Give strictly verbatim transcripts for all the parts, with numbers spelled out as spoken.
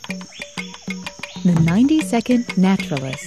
The ninety second Naturalist.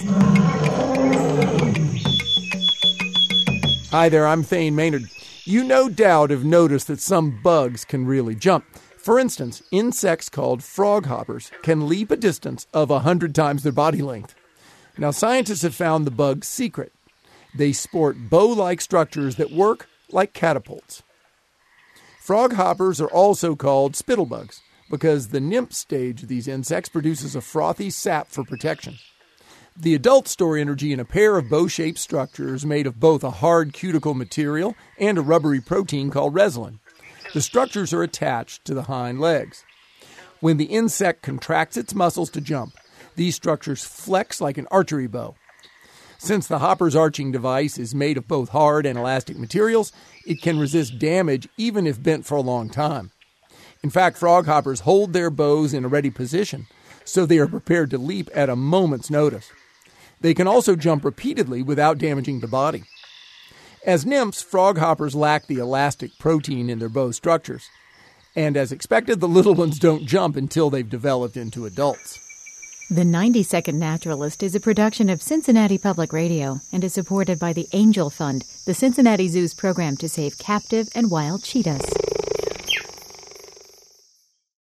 Hi there, I'm Thane Maynard. You no doubt have noticed that some bugs can really jump. For instance, insects called frog hoppers can leap a distance of one hundred times their body length. Now, scientists have found the bug's secret. They sport bow-like structures that work like catapults. Frog hoppers are also called spittlebugs because the nymph stage of these insects produces a frothy sap for protection. The adults store energy in a pair of bow-shaped structures made of both a hard cuticle material and a rubbery protein called resilin. The structures are attached to the hind legs. When the insect contracts its muscles to jump, these structures flex like an archery bow. Since the hopper's arching device is made of both hard and elastic materials, it can resist damage even if bent for a long time. In fact, frog hoppers hold their bows in a ready position, so they are prepared to leap at a moment's notice. They can also jump repeatedly without damaging the body. As nymphs, frog hoppers lack the elastic protein in their bow structures. And as expected, the little ones don't jump until they've developed into adults. The ninety second Naturalist is a production of Cincinnati Public Radio and is supported by the Angel Fund, the Cincinnati Zoo's program to save captive and wild cheetahs.